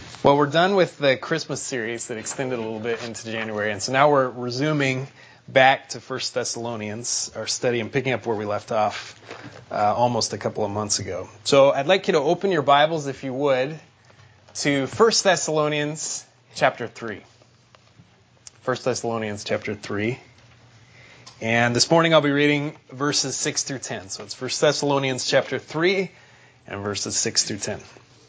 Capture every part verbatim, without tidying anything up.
Well, we're done with the Christmas series that extended a little bit into January, and so now we're resuming back to First Thessalonians, our study, and picking up where we left off uh, almost a couple of months ago. So I'd like you to open your Bibles, if you would, to First Thessalonians chapter three. First Thessalonians chapter three. And this morning I'll be reading verses six through ten. So it's First Thessalonians chapter three and verses six through ten.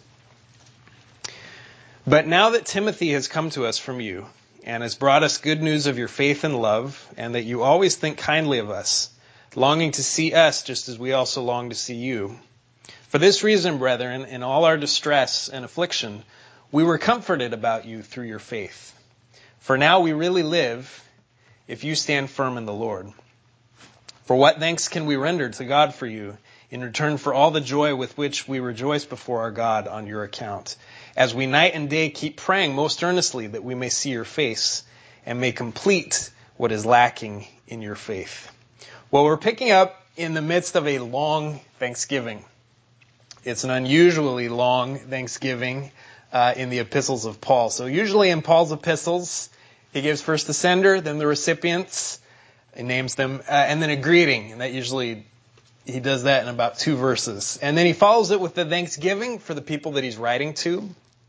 But now that Timothy has come to us from you, and has brought us good news of your faith and love, and that you always think kindly of us, longing to see us just as we also long to see you. For this reason, brethren, in all our distress and affliction, we were comforted about you through your faith. For now we really live, if you stand firm in the Lord. For what thanks can we render to God for you, in return for all the joy with which we rejoice before our God on your account, as we night and day keep praying most earnestly that we may see your face and may complete what is lacking in your faith. Well, we're picking up in the midst of a long Thanksgiving. It's an unusually long Thanksgiving uh, in the epistles of Paul. So usually in Paul's epistles, he gives first the sender, then the recipients, he names them, uh, and then a greeting. And that usually, he does that in about two verses. And then he follows it with the thanksgiving for the people that he's writing to,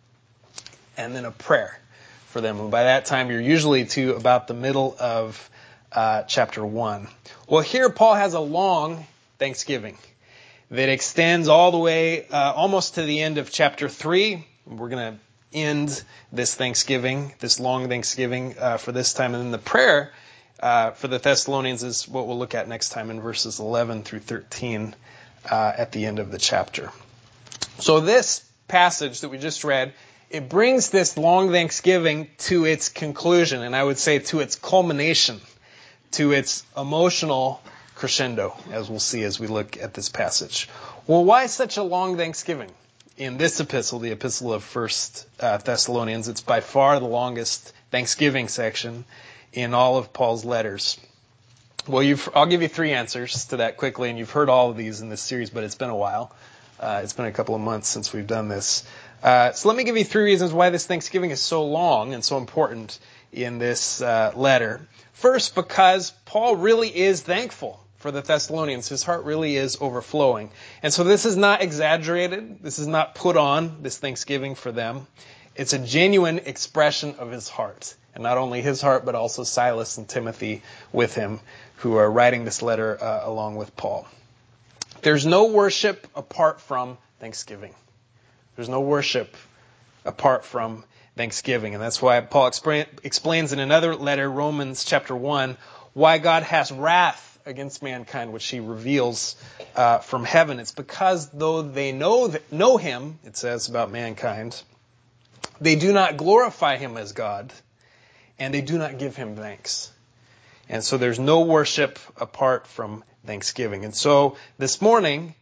and then a prayer for them. And by that time, you're usually to about the middle of uh, chapter one. Well, here Paul has a long thanksgiving that extends all the way uh, almost to the end of chapter three. We're going to end this Thanksgiving, this long Thanksgiving uh, for this time. And then the prayer uh, for the Thessalonians is what we'll look at next time in verses eleven through thirteen uh, at the end of the chapter. So this passage that we just read, it brings this long Thanksgiving to its conclusion, and I would say to its culmination, to its emotional crescendo, as we'll see as we look at this passage. Well, why such a long Thanksgiving? In this epistle, the epistle of First uh, Thessalonians, it's by far the longest Thanksgiving section in all of Paul's letters. Well, you've, I'll give you three answers to that quickly, and you've heard all of these in this series, but it's been a while. Uh, it's been a couple of months since we've done this. Uh, so let me give you three reasons why this Thanksgiving is so long and so important in this uh, letter. First, because Paul really is thankful for the Thessalonians. His heart really is overflowing. And so this is not exaggerated. This is not put on, this Thanksgiving for them. It's a genuine expression of his heart. And not only his heart, but also Silas and Timothy with him, who are writing this letter uh, along with Paul. There's no worship apart from Thanksgiving. There's no worship apart from Thanksgiving. And that's why Paul expra- explains in another letter, Romans chapter one, why God has wrath against mankind, which he reveals uh, from heaven. It's because though they know th- know him, it says about mankind, they do not glorify him as God, and they do not give him thanks. And so there's no worship apart from Thanksgiving. And so this morning,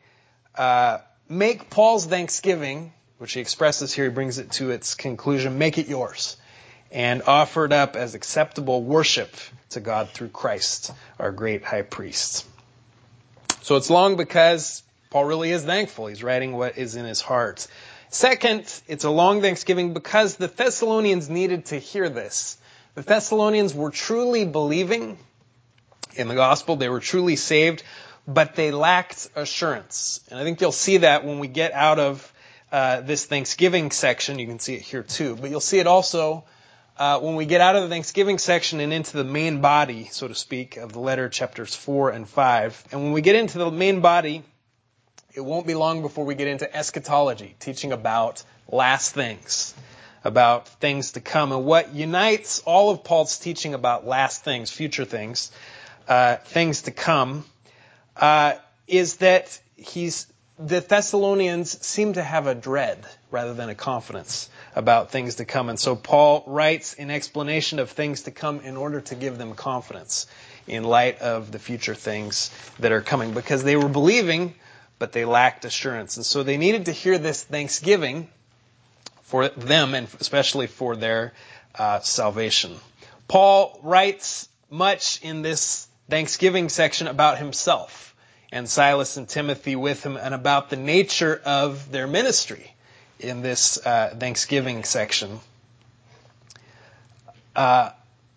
uh, make Paul's Thanksgiving, which he expresses here, he brings it to its conclusion, make it yours, and offer it up as acceptable worship to God through Christ, our great high priest. So it's long because Paul really is thankful. He's writing what is in his heart. Second, it's a long Thanksgiving because the Thessalonians needed to hear this. The Thessalonians were truly believing in the gospel. They were truly saved, but they lacked assurance. And I think you'll see that when we get out of uh, this Thanksgiving section. You can see it here too. But you'll see it also uh, when we get out of the Thanksgiving section and into the main body, so to speak, of the letter, chapters four and five. And when we get into the main body, it won't be long before we get into eschatology, teaching about last things, about things to come. And what unites all of Paul's teaching about last things, future things, uh, things to come, uh, is that he's the Thessalonians seem to have a dread rather than a confidence about things to come. And so Paul writes in explanation of things to come in order to give them confidence in light of the future things that are coming, because they were believing, but they lacked assurance. And so they needed to hear this thanksgiving for them, and especially for their uh, salvation. Paul writes much in this Thanksgiving section about himself and Silas and Timothy with him, and about the nature of their ministry in this uh, Thanksgiving section, uh,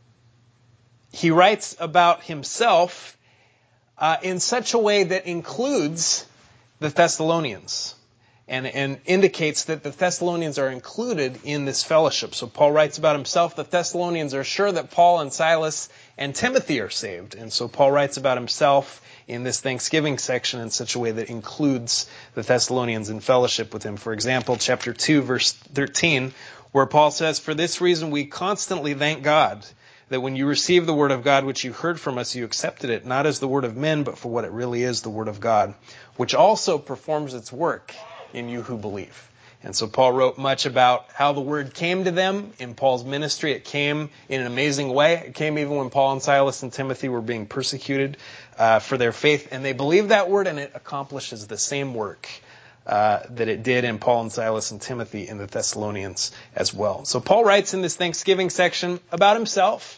he writes about himself uh, in such a way that includes the Thessalonians and, and indicates that the Thessalonians are included in this fellowship. So Paul writes about himself. The Thessalonians are sure that Paul and Silas and Timothy are saved. And so Paul writes about himself in this Thanksgiving section in such a way that includes the Thessalonians in fellowship with him. For example, chapter two, verse thirteen, where Paul says, "For this reason we constantly thank God, that when you received the word of God which you heard from us, you accepted it, not as the word of men, but for what it really is, the word of God, which also performs its work in you who believe." And so Paul wrote much about how the word came to them in Paul's ministry. It came in an amazing way. It came even when Paul and Silas and Timothy were being persecuted uh, for their faith. And they believed that word, and it accomplishes the same work uh, that it did in Paul and Silas and Timothy in the Thessalonians as well. So Paul writes in this Thanksgiving section about himself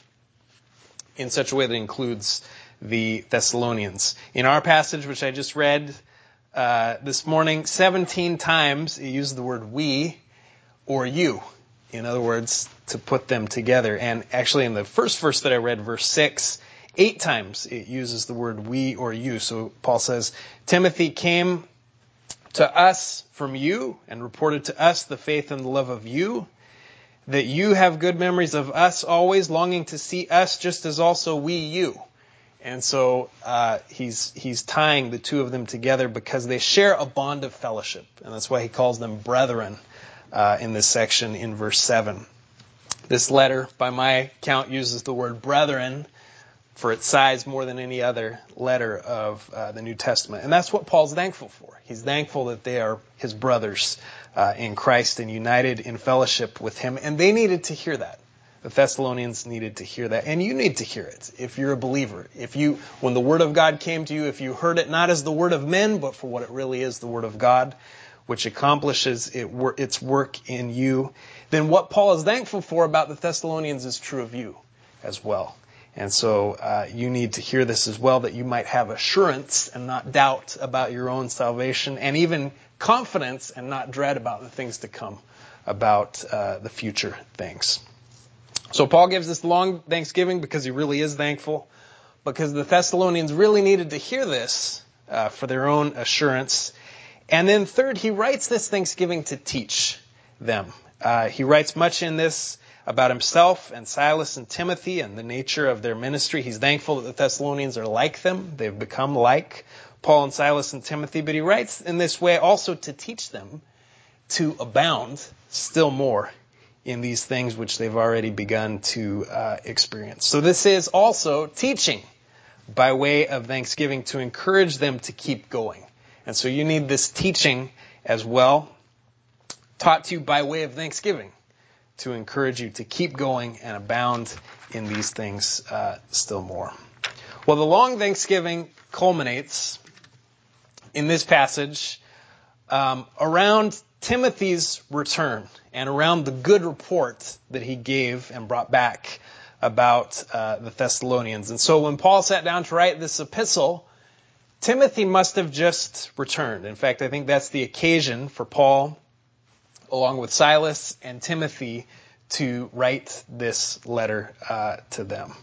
in such a way that includes the Thessalonians. In our passage, which I just read uh, this morning, seventeen times it uses the word we or you. In other words, to put them together. And actually in the first verse that I read, verse six, eight times it uses the word we or you. So Paul says, Timothy came to us from you and reported to us the faith and the love of you, that you have good memories of us always, longing to see us just as also we you. And so uh, he's he's tying the two of them together because they share a bond of fellowship. And that's why he calls them brethren uh, in this section in verse seven. This letter, by my count, uses the word brethren for its size more than any other letter of uh, the New Testament. And that's what Paul's thankful for. He's thankful that they are his brothers uh, in Christ and united in fellowship with him. And they needed to hear that. The Thessalonians needed to hear that. And you need to hear it if you're a believer. If you, when the Word of God came to you, if you heard it not as the Word of men, but for what it really is, the Word of God, which accomplishes it, its work in you, then what Paul is thankful for about the Thessalonians is true of you as well. And so uh, you need to hear this as well, that you might have assurance and not doubt about your own salvation, and even confidence and not dread about the things to come, about uh, the future things. So Paul gives this long thanksgiving because he really is thankful, because the Thessalonians really needed to hear this uh, for their own assurance. And then third, he writes this thanksgiving to teach them. Uh, he writes much in this about himself and Silas and Timothy and the nature of their ministry. He's thankful that the Thessalonians are like them. They've become like Paul and Silas and Timothy. But he writes in this way also to teach them to abound still more in these things which they've already begun to uh, experience. So this is also teaching by way of thanksgiving to encourage them to keep going. And so you need this teaching as well, taught to you by way of thanksgiving, to encourage you to keep going and abound in these things uh, still more. Well, the long Thanksgiving culminates in this passage um, around Timothy's return and around the good report that he gave and brought back about uh, the Thessalonians. And so when Paul sat down to write this epistle, Timothy must have just returned. In fact, I think that's the occasion for Paul, along with Silas and Timothy, to write this letter uh, to them.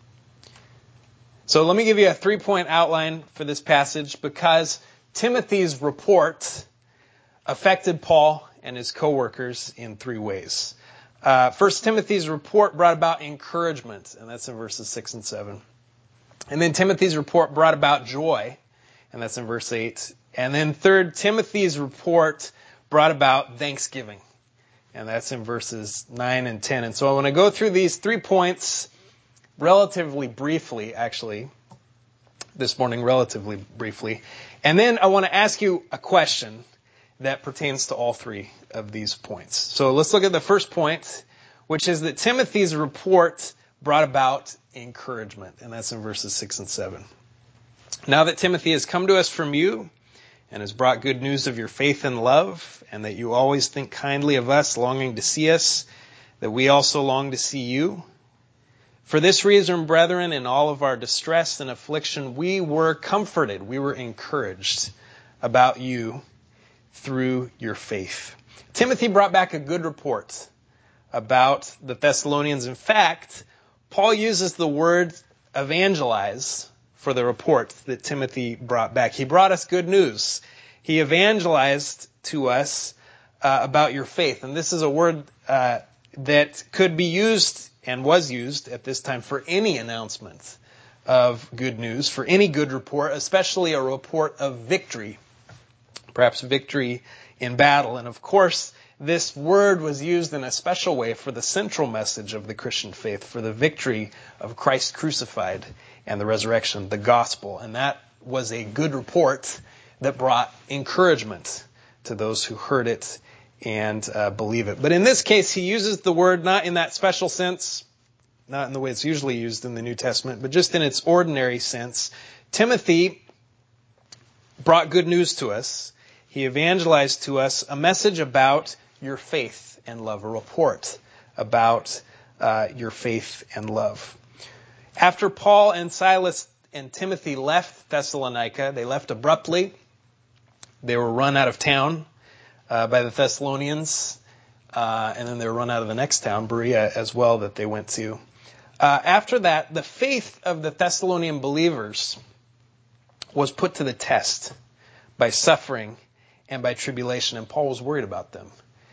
So let me give you a three-point outline for this passage, because Timothy's report affected Paul and his co-workers in three ways. Uh, first, Timothy's report brought about encouragement, and that's in verses six and seven. And then Timothy's report brought about joy, and that's in verse eight. And then third, Timothy's report brought about thanksgiving, and that's in verses nine and ten. And so I want to go through these three points relatively briefly, actually, this morning, relatively briefly. And then I want to ask you a question that pertains to all three of these points. So let's look at the first point, which is that Timothy's report brought about encouragement, and that's in verses six and seven. Now that Timothy has come to us from you and has brought good news of your faith and love, and that you always think kindly of us, longing to see us, that we also long to see you. For this reason, brethren, in all of our distress and affliction, we were comforted, we were encouraged about you through your faith. Timothy brought back a good report about the Thessalonians. In fact, Paul uses the word evangelize for the report that Timothy brought back. He brought us good news. He evangelized to us uh, about your faith. And this is a word uh, that could be used and was used at this time for any announcement of good news, for any good report, especially a report of victory, perhaps victory in battle. And of course, this word was used in a special way for the central message of the Christian faith, for the victory of Christ crucified and the resurrection, the gospel. And that was a good report that brought encouragement to those who heard it and uh, believe it. But in this case, he uses the word not in that special sense, not in the way it's usually used in the New Testament, but just in its ordinary sense. Timothy brought good news to us. He evangelized to us a message about your faith and love, a report about uh, your faith and love. After Paul and Silas and Timothy left Thessalonica, they left abruptly. They were run out of town uh, by the Thessalonians, uh, and then they were run out of the next town, Berea, as well, that they went to. Uh, after that, the faith of the Thessalonian believers was put to the test by suffering and by tribulation, and Paul was worried about them.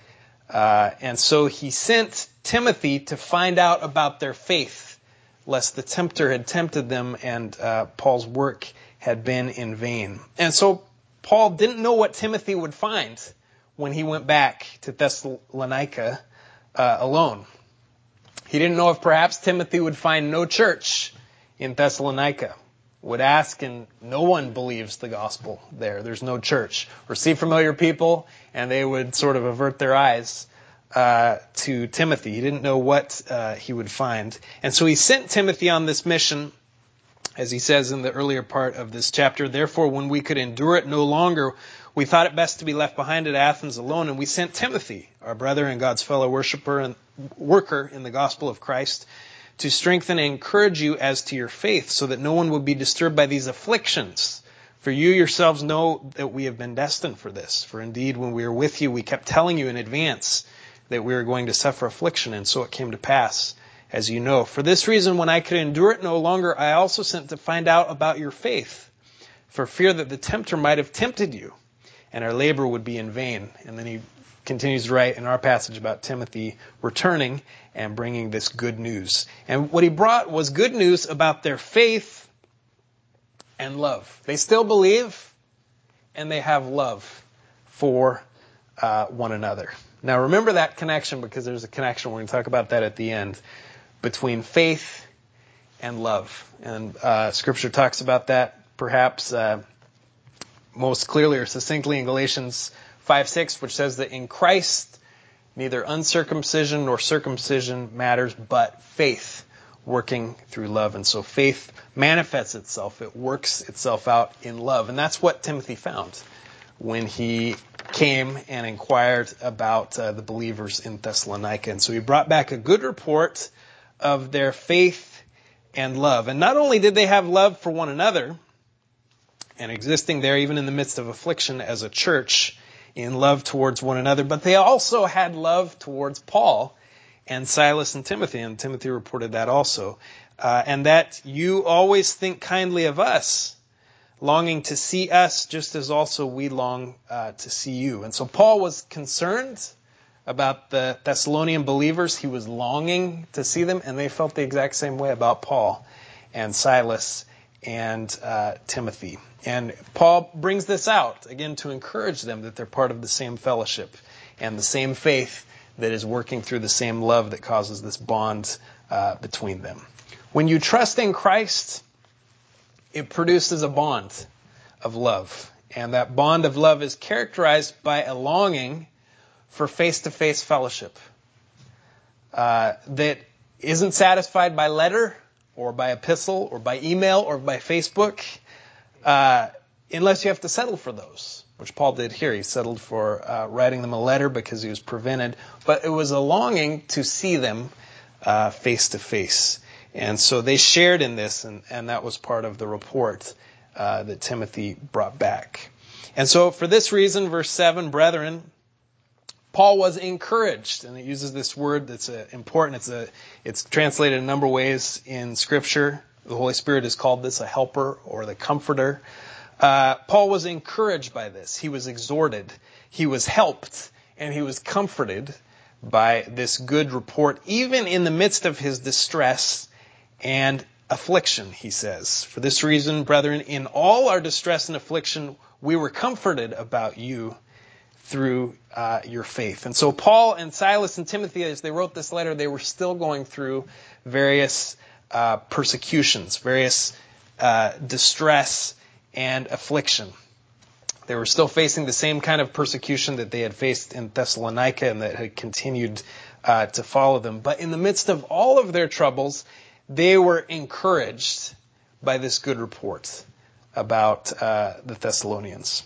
Uh, and so he sent Timothy to find out about their faith, lest the tempter had tempted them and uh, Paul's work had been in vain. And so Paul didn't know what Timothy would find when he went back to Thessalonica uh, alone. He didn't know if perhaps Timothy would find no church in Thessalonica, would ask and no one believes the gospel there. There's no church. Or see familiar people and they would sort of avert their eyes uh, to Timothy. He didn't know what uh, he would find. And so he sent Timothy on this mission, as he says in the earlier part of this chapter. Therefore, when we could endure it no longer, we thought it best to be left behind at Athens alone, and we sent Timothy, our brother and God's fellow worshiper and worker in the gospel of Christ, to strengthen and encourage you as to your faith, so that no one would be disturbed by these afflictions. For you yourselves know that we have been destined for this. For indeed, when we were with you, we kept telling you in advance that we were going to suffer affliction, and so it came to pass, as you know. For this reason, when I could endure it no longer, I also sent to find out about your faith, for fear that the tempter might have tempted you, and our labor would be in vain. And then he continues to write in our passage about Timothy returning and bringing this good news. And what he brought was good news about their faith and love. They still believe, and they have love for uh, one another. Now remember that connection, because there's a connection. We're going to talk about that at the end, between faith and love. And uh, Scripture talks about that perhaps uh, most clearly or succinctly in Galatians five six, which says that in Christ neither uncircumcision nor circumcision matters, but faith working through love. And so faith manifests itself. It works itself out in love. And that's what Timothy found when he came and inquired about uh, the believers in Thessalonica. And so he brought back a good report of their faith and love. And not only did they have love for one another, and existing there even in the midst of affliction as a church in love towards one another, but they also had love towards Paul and Silas and Timothy, and Timothy reported that also, uh, and that you always think kindly of us, longing to see us just as also we long uh, to see you. And so Paul was concerned about the Thessalonian believers. He was longing to see them, and they felt the exact same way about Paul and Silas and uh, Timothy. And Paul brings this out, again, to encourage them that they're part of the same fellowship and the same faith that is working through the same love that causes this bond uh, between them. When you trust in Christ, it produces a bond of love. And that bond of love is characterized by a longing for face-to-face fellowship uh, that isn't satisfied by letter or by epistle or by email or by Facebook, uh, unless you have to settle for those, which Paul did here. He settled for uh, writing them a letter because he was prevented. But it was a longing to see them uh, face-to-face. And so they shared in this, and, and that was part of the report uh, that Timothy brought back. And so for this reason, verse seven, brethren, Paul was encouraged, and it uses this word that's uh, important. It's a, it's translated a number of ways in Scripture. The Holy Spirit has called this a helper or the comforter. Uh, Paul was encouraged by this. He was exhorted. He was helped, and he was comforted by this good report, even in the midst of his distress and affliction, he says. For this reason, brethren, in all our distress and affliction, we were comforted about you through uh, your faith. And so Paul and Silas and Timothy, as they wrote this letter, they were still going through various uh, persecutions, various uh, distress and affliction. They were still facing the same kind of persecution that they had faced in Thessalonica and that had continued uh, to follow them. But in the midst of all of their troubles, they were encouraged by this good report about uh, the Thessalonians.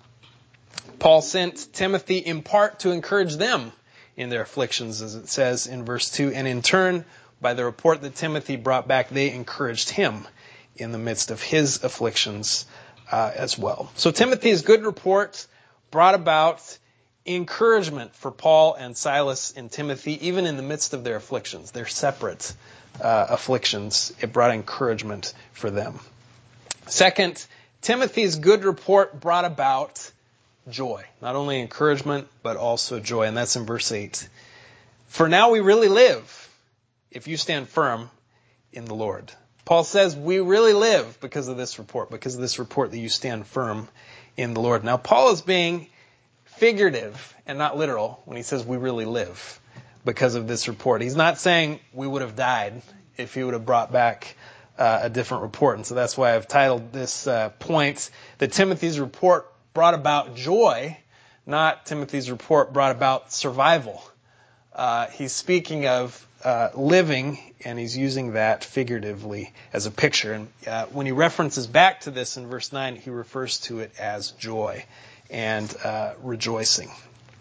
Paul sent Timothy in part to encourage them in their afflictions, as it says in verse two. And in turn, by the report that Timothy brought back, they encouraged him in the midst of his afflictions uh, as well. So Timothy's good report brought about encouragement for Paul and Silas and Timothy, even in the midst of their afflictions, their separate uh, afflictions. It brought encouragement for them. Second, Timothy's good report brought about joy. Not only encouragement, but also joy. And that's in verse eight. For now we really live if you stand firm in the Lord. Paul says we really live because of this report, because of this report that you stand firm in the Lord. Now, Paul is being figurative and not literal when he says we really live because of this report. He's not saying we would have died if he would have brought back uh, a different report. And so that's why I've titled this uh, point that Timothy's report brought about joy, not Timothy's report brought about survival. Uh, he's speaking of uh, living, and he's using that figuratively as a picture. And uh, when he references back to this in verse nine, he refers to it as joy and uh, rejoicing.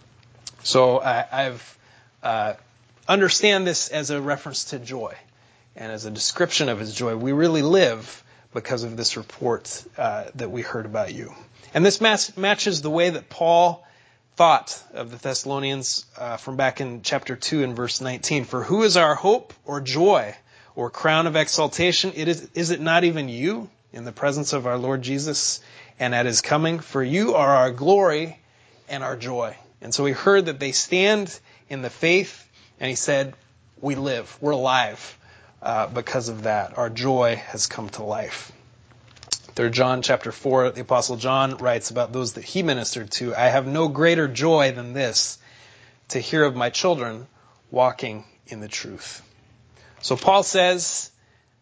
So I, I've uh, understand this as a reference to joy and as a description of his joy. We really live because of this report uh, that we heard about you. And this mas- matches the way that Paul thought of the Thessalonians uh, from back in chapter two and verse nineteen. For who is our hope or joy or crown of exaltation? It is, is it not even you in the presence of our Lord Jesus and at his coming? For you are our glory and our joy. And so he heard that they stand in the faith, and he said, we live, we're alive uh, because of that. Our joy has come to life. Third John chapter four, the Apostle John writes about those that he ministered to. I have no greater joy than this, to hear of my children walking in the truth. So Paul says,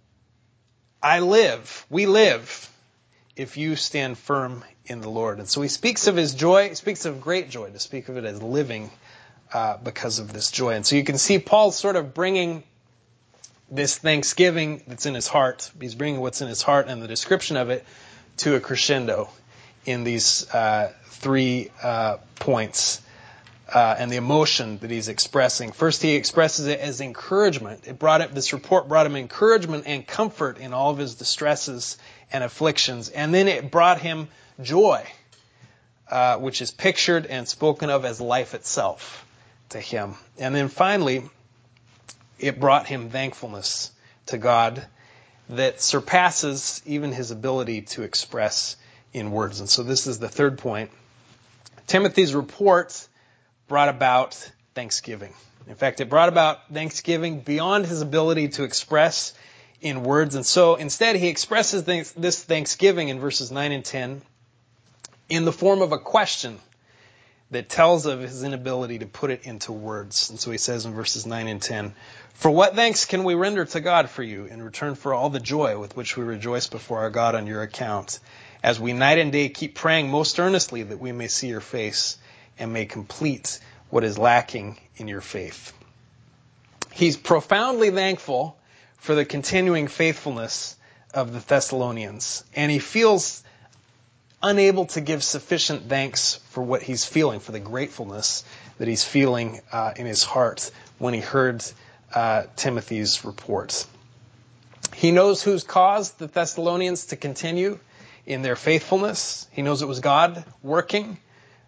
I live, we live, if you stand firm in the Lord. And so he speaks of his joy, he speaks of great joy, to speak of it as living uh, because of this joy. And so you can see Paul sort of bringing this thanksgiving that's in his heart. He's bringing what's in his heart and the description of it to a crescendo in these uh, three uh, points uh, and the emotion that he's expressing. First, he expresses it as encouragement. It brought it, this report brought him encouragement and comfort in all of his distresses and afflictions. And then it brought him joy, uh, which is pictured and spoken of as life itself to him. And then finally, it brought him thankfulness to God that surpasses even his ability to express in words. And so this is the third point. Timothy's report brought about thanksgiving. In fact, it brought about thanksgiving beyond his ability to express in words. And so instead he expresses this thanksgiving in verses nine and ten in the form of a question that tells of his inability to put it into words. And so he says in verses nine and ten, for what thanks can we render to God for you in return for all the joy with which we rejoice before our God on your account, as we night and day keep praying most earnestly that we may see your face and may complete what is lacking in your faith. He's profoundly thankful for the continuing faithfulness of the Thessalonians, and he feels unable to give sufficient thanks for what he's feeling, for the gratefulness that he's feeling uh, in his heart when he heard uh, Timothy's report. He knows who's caused the Thessalonians to continue in their faithfulness. He knows it was God working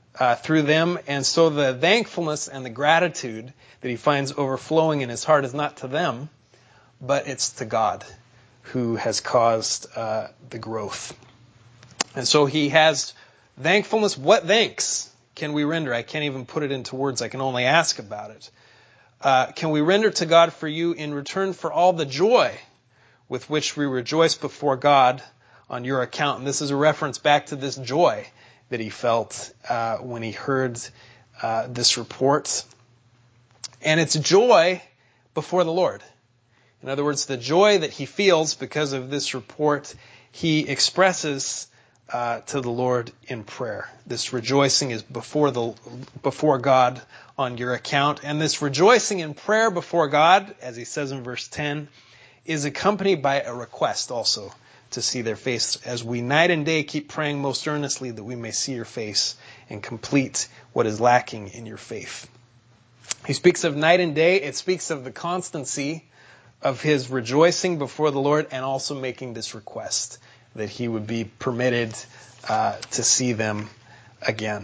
uh, through them. And so the thankfulness and the gratitude that he finds overflowing in his heart is not to them, but it's to God who has caused uh, the growth. And so he has thankfulness. What thanks can we render? I can't even put it into words. I can only ask about it. Uh, can we render to God for you in return for all the joy with which we rejoice before God on your account? And this is a reference back to this joy that he felt uh, when he heard uh, this report. And it's joy before the Lord. In other words, the joy that he feels because of this report, he expresses uh, to the Lord in prayer. This rejoicing is before the before God on your account. And this rejoicing in prayer before God, as he says in verse ten, is accompanied by a request also to see their face, as we night and day keep praying most earnestly that we may see your face and complete what is lacking in your faith. He speaks of night and day. It speaks of the constancy of his rejoicing before the Lord and also making this request that he would be permitted uh, to see them again.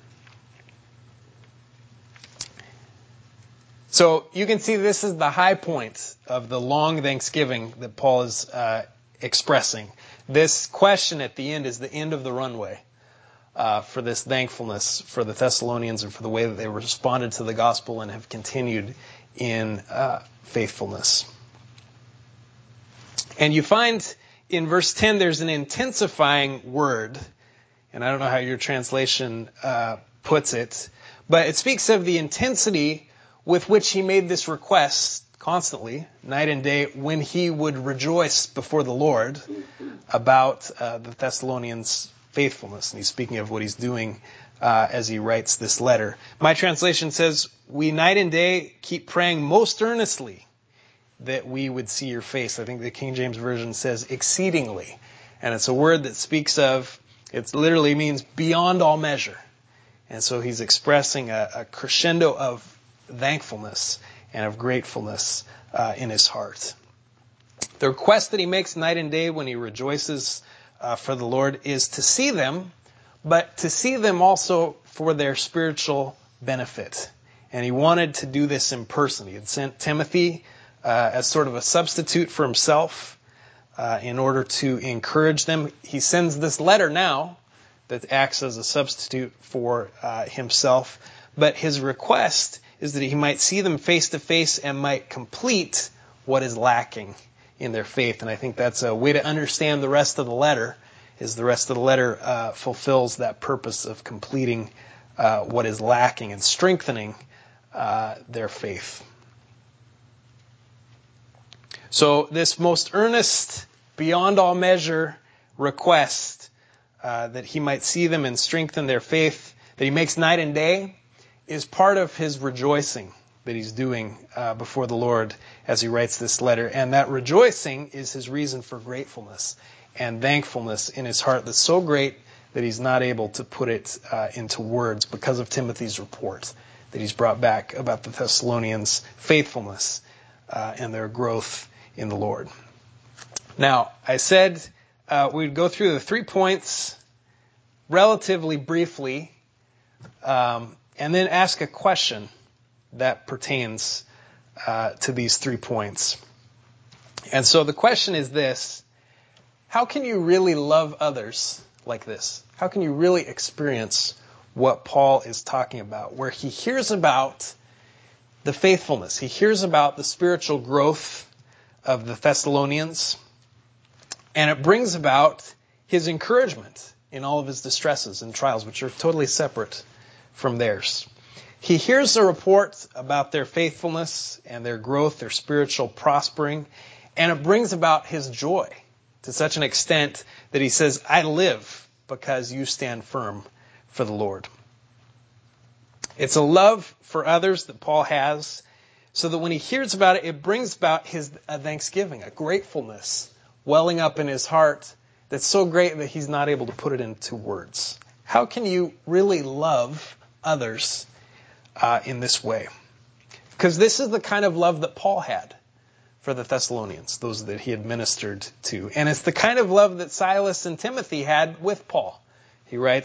So you can see this is the high point of the long thanksgiving that Paul is uh, expressing. This question at the end is the end of the runway uh, for this thankfulness for the Thessalonians and for the way that they responded to the gospel and have continued in uh, faithfulness. And you find in verse ten there's an intensifying word, and I don't know how your translation uh, puts it, but it speaks of the intensity with which he made this request constantly, night and day, when he would rejoice before the Lord about uh, the Thessalonians' faithfulness. And he's speaking of what he's doing uh, as he writes this letter. My translation says, we night and day keep praying most earnestly that we would see your face. I think the King James Version says exceedingly. And it's a word that speaks of, it literally means beyond all measure. And so he's expressing a, a crescendo of thankfulness and of gratefulness uh, in his heart. The request that he makes night and day when he rejoices uh, for the Lord is to see them, but to see them also for their spiritual benefit. And he wanted to do this in person. He had sent Timothy uh, as sort of a substitute for himself uh, in order to encourage them. He sends this letter now that acts as a substitute for uh, himself. But his request is that he might see them face to face and might complete what is lacking in their faith. And I think that's a way to understand the rest of the letter, is the rest of the letter uh, fulfills that purpose of completing uh, what is lacking and strengthening uh, their faith. So this most earnest, beyond all measure request uh, that he might see them and strengthen their faith that he makes night and day is part of his rejoicing that he's doing uh, before the Lord as he writes this letter. And that rejoicing is his reason for gratefulness and thankfulness in his heart that's so great that he's not able to put it uh, into words because of Timothy's report that he's brought back about the Thessalonians' faithfulness uh, and their growth in the Lord. Now, I said uh, we'd go through the three points relatively briefly, um, and then ask a question that pertains uh, to these three points. And so the question is this: how can you really love others like this? How can you really experience what Paul is talking about, where he hears about the faithfulness, he hears about the spiritual growth of the Thessalonians, and it brings about his encouragement in all of his distresses and trials, which are totally separate from theirs. He hears a report about their faithfulness and their growth, their spiritual prospering, and it brings about his joy to such an extent that he says, I live because you stand firm for the Lord. It's a love for others that Paul has, so that when he hears about it, it brings about his a thanksgiving, a gratefulness welling up in his heart that's so great that he's not able to put it into words. How can you really love others uh, in this way? Because this is the kind of love that Paul had for the Thessalonians, those that he had ministered to. And it's the kind of love that Silas and Timothy had with Paul. He writes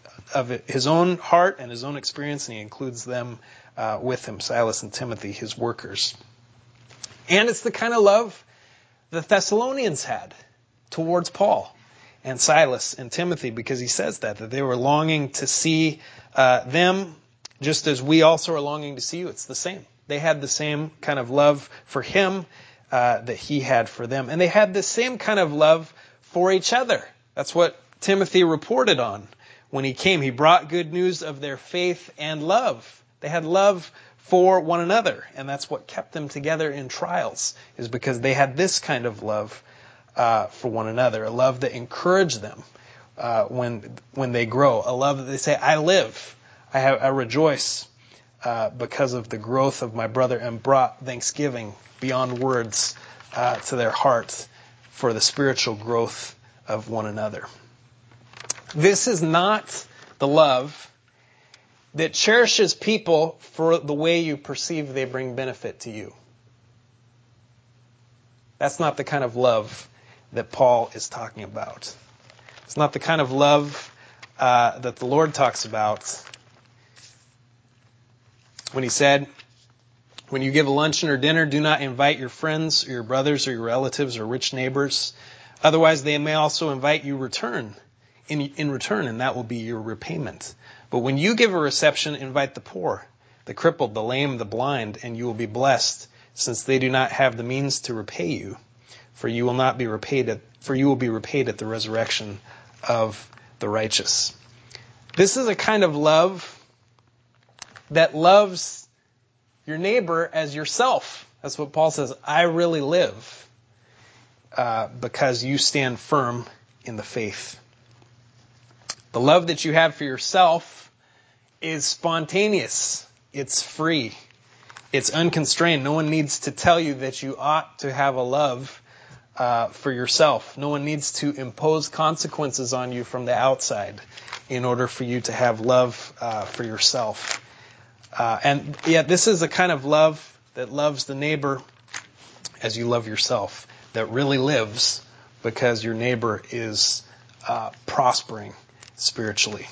of his own heart and his own experience, and he includes them uh, with him, Silas and Timothy, his workers. And it's the kind of love the Thessalonians had towards Paul and Silas and Timothy, because he says that, that they were longing to see uh, them just as we also are longing to see you. It's the same. They had the same kind of love for him uh, that he had for them. And they had the same kind of love for each other. That's what Timothy reported on when he came. He brought good news of their faith and love. They had love for one another, and that's what kept them together in trials, is because they had this kind of love uh, for one another, a love that encouraged them uh, when when they grow, a love that they say, I live, I, have, I rejoice uh, because of the growth of my brother, and brought thanksgiving beyond words uh, to their heart for the spiritual growth of one another. This is not the love that cherishes people for the way you perceive they bring benefit to you. That's not the kind of love that Paul is talking about. It's not the kind of love uh, that the Lord talks about when he said, when you give a luncheon or dinner, do not invite your friends or your brothers or your relatives or rich neighbors. Otherwise, they may also invite you return in, in return, and that will be your repayment. But when you give a reception, invite the poor, the crippled, the lame, the blind, and you will be blessed, since they do not have the means to repay you. For you will not be repaid at, for you will be repaid at the resurrection of the righteous. This is a kind of love that loves your neighbor as yourself. That's what Paul says. I really live uh, because you stand firm in the faith. The love that you have for yourself is spontaneous. It's free. It's unconstrained. No one needs to tell you that you ought to have a love uh, for yourself. No one needs to impose consequences on you from the outside in order for you to have love uh, for yourself. Uh, and yet this is a kind of love that loves the neighbor as you love yourself, that really lives because your neighbor is uh, prospering spiritually.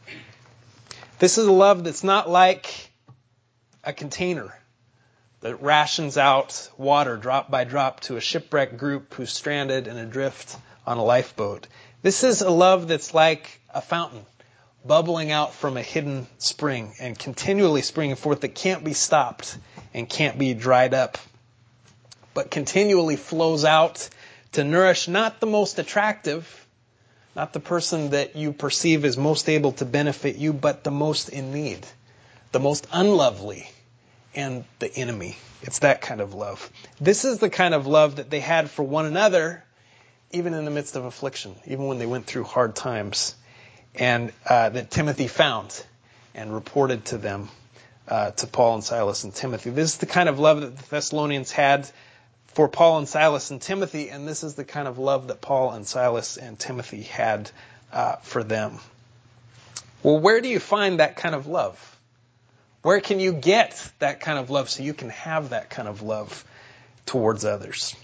This is a love that's not like a container that rations out water drop by drop to a shipwrecked group who's stranded and adrift on a lifeboat. This is a love that's like a fountain bubbling out from a hidden spring and continually springing forth, that can't be stopped and can't be dried up, but continually flows out to nourish not the most attractive, not the person that you perceive as most able to benefit you, but the most in need, the most unlovely, and the enemy. It's that kind of love. This is the kind of love that they had for one another, even in the midst of affliction, even when they went through hard times, and uh, that Timothy found and reported to them, uh, to Paul and Silas and Timothy. This is the kind of love that the Thessalonians had for Paul and Silas and Timothy, and this is the kind of love that Paul and Silas and Timothy had uh, for them. Well, where do you find that kind of love? Where can you get that kind of love so you can have that kind of love towards others?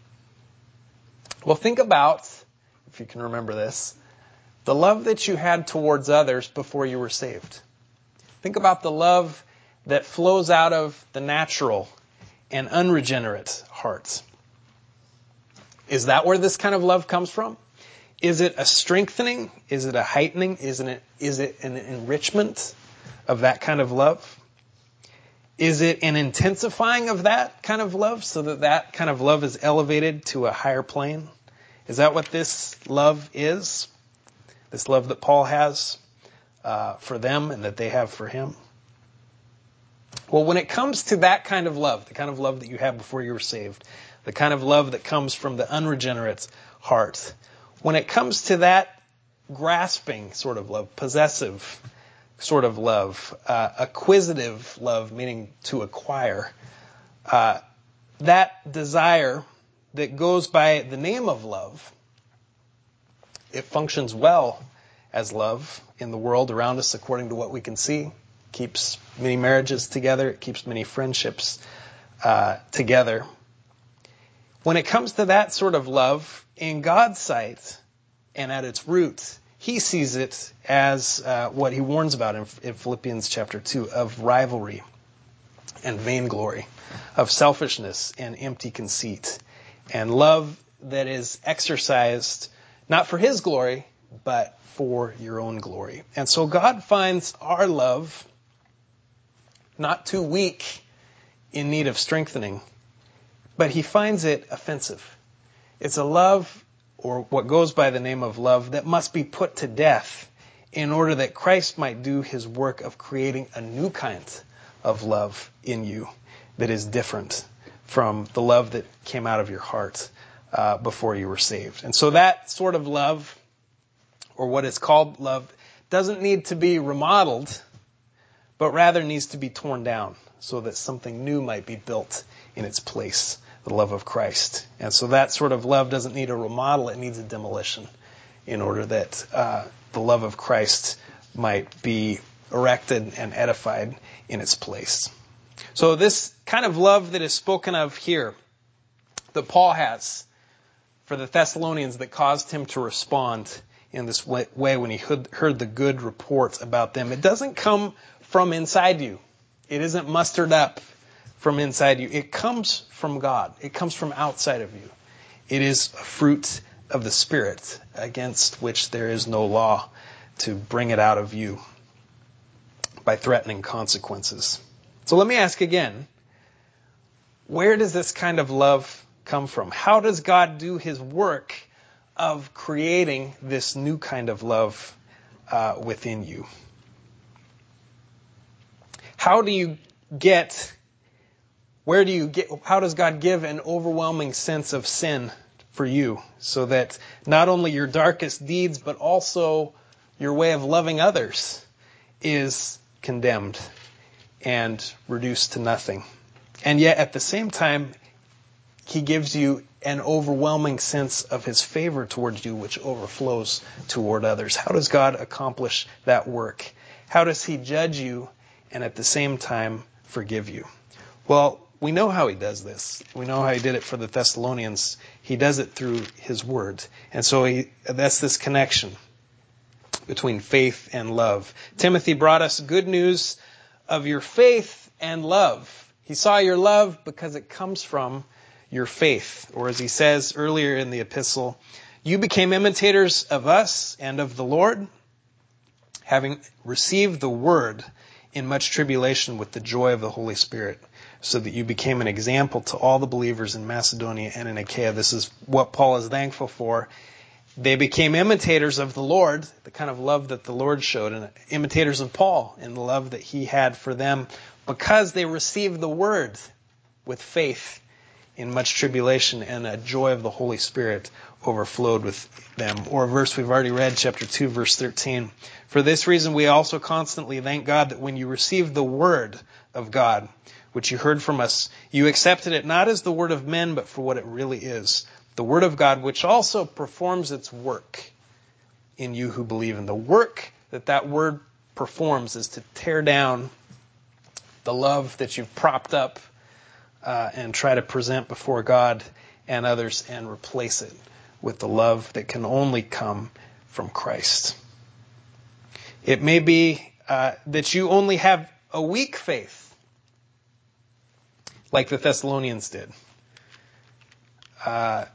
Well, think about, if you can remember this, the love that you had towards others before you were saved. Think about the love that flows out of the natural and unregenerate hearts. Is that where this kind of love comes from? Is it a strengthening? Is it a heightening? Is it, is it an enrichment of that kind of love? Is it an intensifying of that kind of love so that that kind of love is elevated to a higher plane? Is that what this love is? This love that Paul has uh, for them and that they have for him? Well, when it comes to that kind of love, the kind of love that you had before you were saved, the kind of love that comes from the unregenerate heart, when it comes to that grasping sort of love, possessive sort of love, uh, acquisitive love, meaning to acquire, uh, that desire that goes by the name of love, it functions well as love in the world around us according to what we can see. Keeps many marriages together. It keeps many friendships uh, together. When it comes to that sort of love, in God's sight and at its root, he sees it as uh, what he warns about in, in Philippians chapter two, of rivalry and vainglory, of selfishness and empty conceit, and love that is exercised not for his glory, but for your own glory. And so God finds our love not too weak, in need of strengthening, but he finds it offensive. It's a love, or what goes by the name of love, that must be put to death in order that Christ might do his work of creating a new kind of love in you that is different from the love that came out of your heart uh, before you were saved. And so that sort of love, or what is called love, doesn't need to be remodeled, but rather needs to be torn down so that something new might be built in its place, the love of Christ. And so that sort of love doesn't need a remodel, it needs a demolition in order that uh, the love of Christ might be erected and edified in its place. So this kind of love that is spoken of here, that Paul has for the Thessalonians, that caused him to respond in this way when he heard the good reports about them, it doesn't come from inside you. It isn't mustered up from inside you. It comes from God. It comes from outside of you. It is a fruit of the Spirit, against which there is no law to bring it out of you by threatening consequences. So let me ask again, where does this kind of love come from? How does God do his work of creating this new kind of love uh, within you? How do you get, where do you get, how does God give an overwhelming sense of sin for you so that not only your darkest deeds, but also your way of loving others is condemned and reduced to nothing? And yet at the same time, he gives you an overwhelming sense of his favor towards you, which overflows toward others. How does God accomplish that work? How does he judge you and at the same time forgive you? Well, we know how he does this. We know how he did it for the Thessalonians. He does it through his word. And so he, that's this connection between faith and love. Timothy brought us good news of your faith and love. He saw your love because it comes from your faith. Or as he says earlier in the epistle, you became imitators of us and of the Lord, having received the word in much tribulation with the joy of the Holy Spirit, so that you became an example to all the believers in Macedonia and in Achaia. This is what Paul is thankful for. They became imitators of the Lord, the kind of love that the Lord showed, and imitators of Paul in the love that he had for them, because they received the word with faith in much tribulation, and a joy of the Holy Spirit overflowed with them. Or a verse we've already read, chapter two, verse thirteen. For this reason we also constantly thank God that when you received the word of God, which you heard from us, you accepted it not as the word of men, but for what it really is, the word of God, which also performs its work in you who believe. And the work that that word performs is to tear down the love that you've propped up uh, and try to present before God and others, and replace it with the love that can only come from Christ. It may be uh, that you only have a weak faith, like the Thessalonians did. Uh,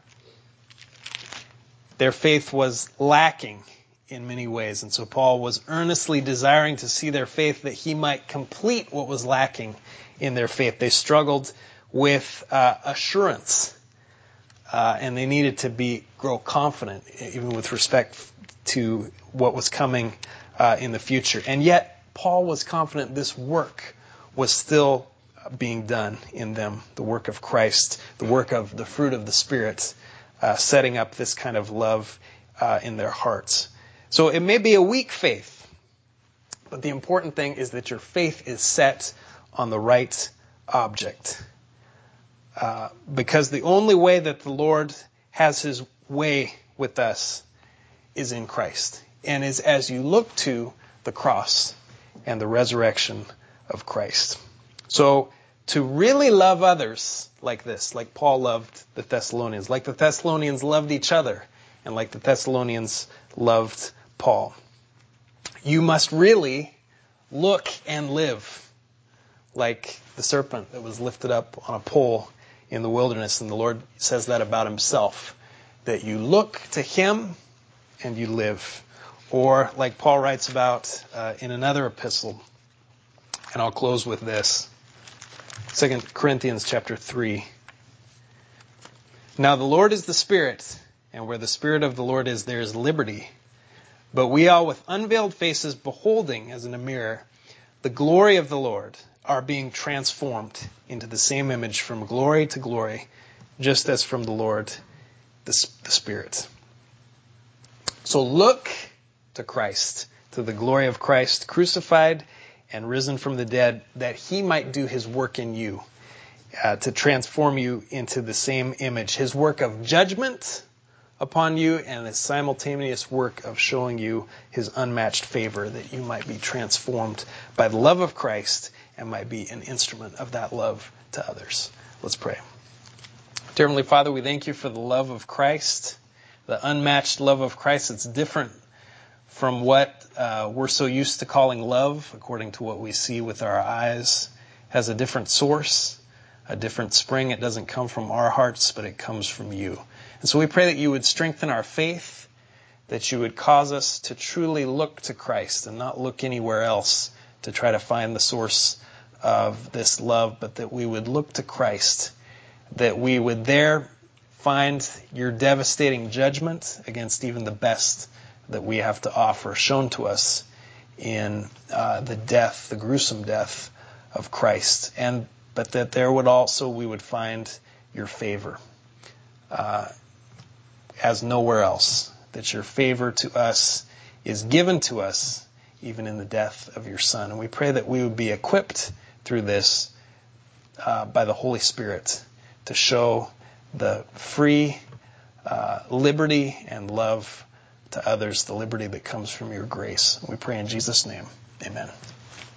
their faith was lacking in many ways, and so Paul was earnestly desiring to see their faith, that he might complete what was lacking in their faith. They struggled with uh, assurance, uh, and they needed to be grow confident, even with respect to what was coming uh, in the future. And yet, Paul was confident this work was still being done in them, the work of Christ, the work of the fruit of the Spirit, uh, setting up this kind of love uh, in their hearts. So it may be a weak faith, but the important thing is that your faith is set on the right object. Uh, because the only way that the Lord has his way with us is in Christ, and is as you look to the cross and the resurrection of Christ. So to really love others like this, like Paul loved the Thessalonians, like the Thessalonians loved each other, and like the Thessalonians loved Paul. You must really look and live like the serpent that was lifted up on a pole in the wilderness. And the Lord says that about himself, that you look to him and you live. Or like Paul writes about uh, in another epistle, and I'll close with this, Second Corinthians chapter three. Now the Lord is the Spirit, and where the Spirit of the Lord is, there is liberty. But we all with unveiled faces beholding as in a mirror the glory of the Lord are being transformed into the same image from glory to glory, just as from the Lord, the, the Spirit. So look to Christ, to the glory of Christ, crucified and risen from the dead, that he might do his work in you, uh, to transform you into the same image. His work of judgment upon you and his simultaneous work of showing you his unmatched favor, that you might be transformed by the love of Christ and might be an instrument of that love to others. Let's pray. Dear Heavenly Father, we thank you for the love of Christ, the unmatched love of Christ. It's different from what uh, we're so used to calling love, according to what we see with our eyes. It has a different source, a different spring. It doesn't come from our hearts, but it comes from you. And so we pray that you would strengthen our faith, that you would cause us to truly look to Christ and not look anywhere else to try to find the source of this love, but that we would look to Christ, that we would there find your devastating judgment against even the best that we have to offer, shown to us in uh, the death, the gruesome death of Christ, and but that there would also we would find your favor uh, as nowhere else, that your favor to us is given to us even in the death of your Son. And we pray that we would be equipped through this uh, by the Holy Spirit to show the free uh, liberty and love to others, the liberty that comes from your grace. We pray in Jesus' name. Amen.